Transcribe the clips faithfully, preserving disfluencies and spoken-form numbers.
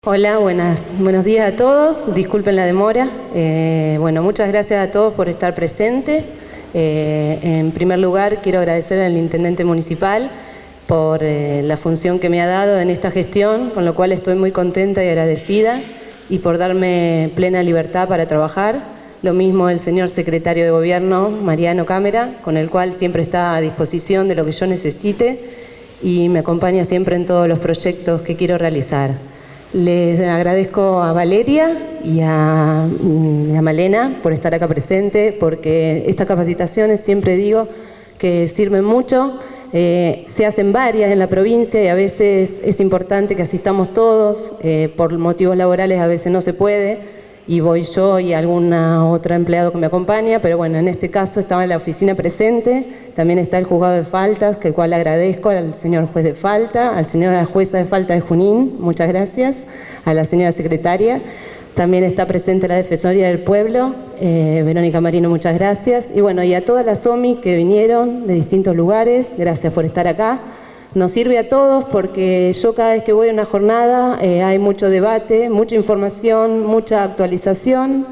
Hola, buenas, buenos días a todos. Disculpen la demora. Eh, bueno, muchas gracias a todos por estar presentes. Eh, en primer lugar, quiero agradecer al Intendente Municipal por eh, la función que me ha dado en esta gestión, con lo cual estoy muy contenta y agradecida, y por darme plena libertad para trabajar. Lo mismo el señor Secretario de Gobierno, Mariano Cámara, con el cual siempre está a disposición de lo que yo necesite y me acompaña siempre en todos los proyectos que quiero realizar. Les agradezco a Valeria y a, y a Malena por estar acá presente, porque estas capacitaciones, siempre digo, que sirven mucho. Eh, se hacen varias en la provincia y a veces es importante que asistamos todos. Eh, por motivos laborales a veces no se puede y voy yo y alguna otra empleado que me acompaña, pero bueno, en este caso estaba en la oficina presente. También está el juzgado de faltas, que el cual agradezco al señor juez de falta, al señor jueza de falta de Junín, muchas gracias, a la señora secretaria. También está presente la Defensoría del Pueblo, eh, Verónica Marino, muchas gracias. Y bueno, y a todas las O M I que vinieron de distintos lugares, gracias por estar acá. Nos sirve a todos porque yo cada vez que voy a una jornada eh, hay mucho debate, mucha información, mucha actualización,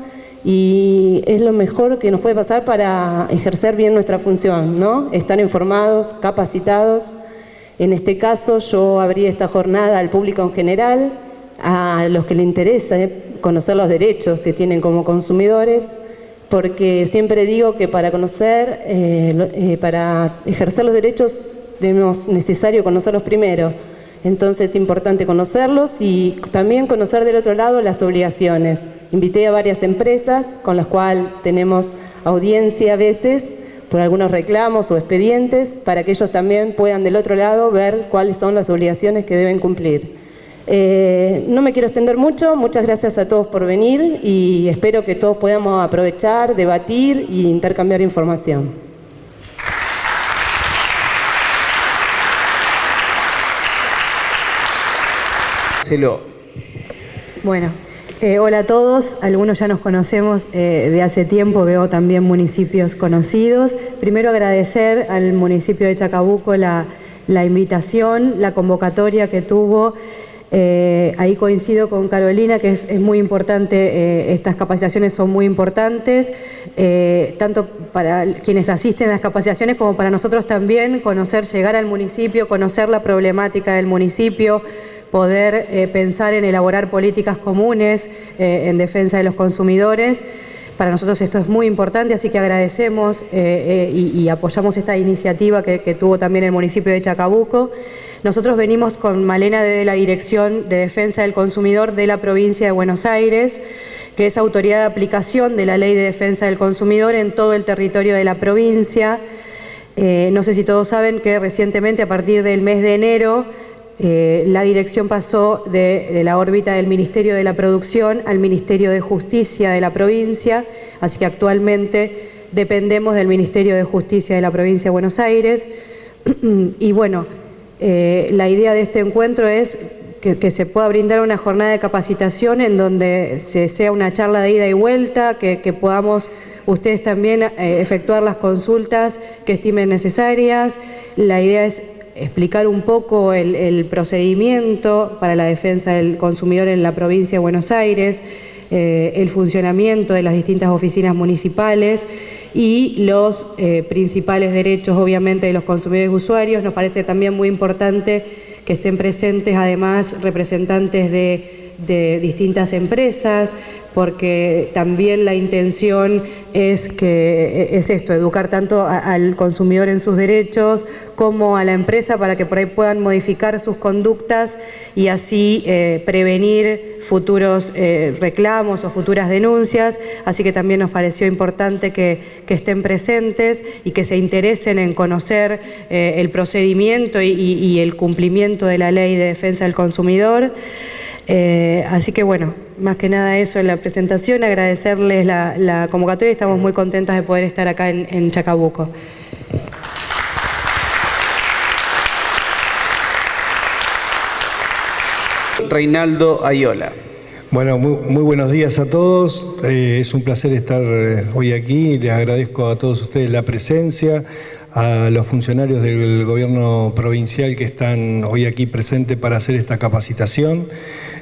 y es lo mejor que nos puede pasar para ejercer bien nuestra función, ¿no? Estar informados, capacitados. En este caso yo abrí esta jornada al público en general, a los que les interesa eh, conocer los derechos que tienen como consumidores, porque siempre digo que para conocer, eh, eh, para ejercer los derechos es necesario conocerlos primero. Entonces es importante conocerlos y también conocer del otro lado las obligaciones. Invité a varias empresas con las cuales tenemos audiencia a veces por algunos reclamos o expedientes, para que ellos también puedan del otro lado ver cuáles son las obligaciones que deben cumplir. Eh, no me quiero extender mucho, muchas gracias a todos por venir y espero que todos podamos aprovechar, debatir e intercambiar información. Bueno, eh, hola a todos, algunos ya nos conocemos eh, de hace tiempo, veo también municipios conocidos. Primero agradecer al municipio de Chacabuco la, la invitación, la convocatoria que tuvo. Eh, ahí coincido con Carolina, que es, es muy importante, eh, estas capacitaciones son muy importantes, eh, tanto para quienes asisten a las capacitaciones como para nosotros también, conocer, llegar al municipio, conocer la problemática del municipio, poder eh, pensar en elaborar políticas comunes eh, en defensa de los consumidores. Para nosotros esto es muy importante, así que agradecemos eh, eh, y, y apoyamos esta iniciativa que, que tuvo también el municipio de Chacabuco. Nosotros venimos con Malena de la Dirección de Defensa del Consumidor de la provincia de Buenos Aires, que es autoridad de aplicación de la Ley de Defensa del Consumidor en todo el territorio de la provincia. Eh, no sé si todos saben que recientemente, a partir del mes de enero, Eh, la dirección pasó de, de la órbita del Ministerio de la Producción al Ministerio de Justicia de la provincia, así que actualmente dependemos del Ministerio de Justicia de la provincia de Buenos Aires. Y bueno, eh, la idea de este encuentro es que, que se pueda brindar una jornada de capacitación en donde se, sea una charla de ida y vuelta, que, que podamos ustedes también eh, efectuar las consultas que estimen necesarias. La idea es explicar un poco el, el procedimiento para la defensa del consumidor en la provincia de Buenos Aires, eh, el funcionamiento de las distintas oficinas municipales y los eh, principales derechos, obviamente, de los consumidores y usuarios. Nos parece también muy importante que estén presentes, además, representantes de, de distintas empresas, porque también la intención es que es esto, educar tanto a, al consumidor en sus derechos como a la empresa para que por ahí puedan modificar sus conductas y así eh, prevenir futuros eh, reclamos o futuras denuncias. Así que también nos pareció importante que, que estén presentes y que se interesen en conocer eh, el procedimiento y, y, y el cumplimiento de la Ley de Defensa del Consumidor. Eh, así que bueno, más que nada eso en la presentación, agradecerles la, la convocatoria y estamos muy contentas de poder estar acá en, en Chacabuco. Reinaldo Ayola. Bueno, muy, muy buenos días a todos. Eh, es un placer estar eh, hoy aquí. Les agradezco a todos ustedes la presencia, a los funcionarios del gobierno provincial que están hoy aquí presentes para hacer esta capacitación.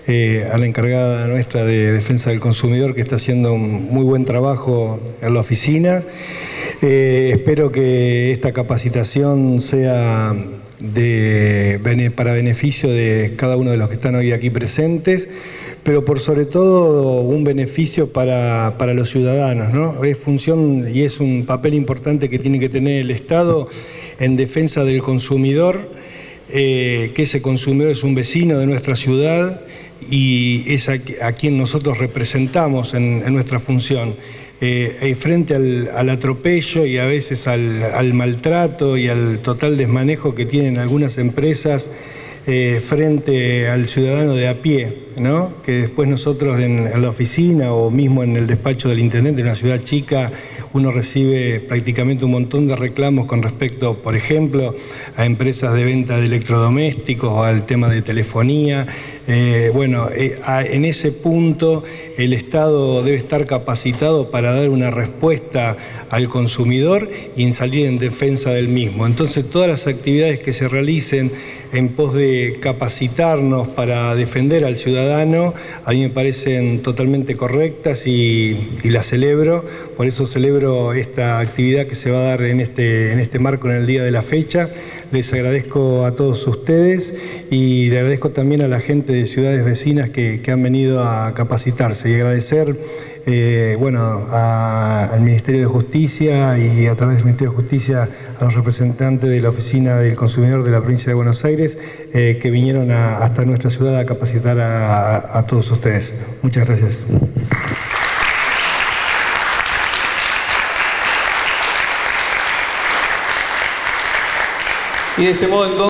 eh, a la encargada nuestra de Defensa del Consumidor, que está haciendo un muy buen trabajo en la oficina. Eh, espero que esta capacitación sea de, para beneficio de cada uno de los que están hoy aquí presentes, pero por sobre todo un beneficio para, para los ciudadanos, ¿no? Es función y es un papel importante que tiene que tener el Estado en defensa del consumidor, eh, que ese consumidor es un vecino de nuestra ciudad y es a, a quien nosotros representamos en, en nuestra función. Eh, frente al, al atropello y a veces al, al maltrato y al total desmanejo que tienen algunas empresas eh, frente al ciudadano de a pie, ¿no? Que después nosotros en, en la oficina o mismo en el despacho del intendente en una ciudad chica uno recibe prácticamente un montón de reclamos con respecto, por ejemplo, a empresas de venta de electrodomésticos o al tema de telefonía. Eh, bueno, eh, a, en ese punto el Estado debe estar capacitado para dar una respuesta al consumidor y en salir en defensa del mismo. Entonces, todas las actividades que se realicen en pos de capacitarnos para defender al ciudadano, a mí me parecen totalmente correctas y, y las celebro. Por eso celebro esta actividad que se va a dar en este, en este marco, en el día de la fecha. Les agradezco a todos ustedes y le agradezco también a la gente de ciudades vecinas que, que han venido a capacitarse, y agradecer eh, bueno, a, al Ministerio de Justicia y a través del Ministerio de Justicia a los representantes de la Oficina del Consumidor de la Provincia de Buenos Aires eh, que vinieron a, hasta nuestra ciudad a capacitar a, a, a todos ustedes. Muchas gracias. Y de este modo entonces